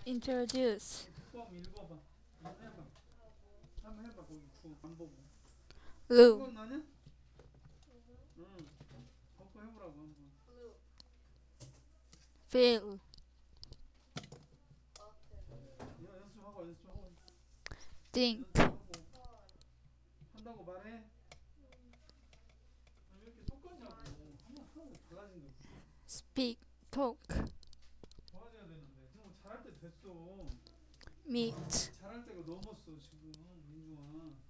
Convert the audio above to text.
introduce, 구함 읽어봐. 한번 해봐. 한번 해봐. 거기 구안 보고. blue, 생각나냐? 응. 덮고 해보라고 한번. fill, 연습하고 연습하고 think, 연습하고 한다고 말해. 왜 이렇게 똑같냐고. 한번 하고 달라진 게 없어. speak, talk, 좋아져야 되는데 지금 잘할 때 됐어. meet, 잘할 때가 넘었어 지금 민중아.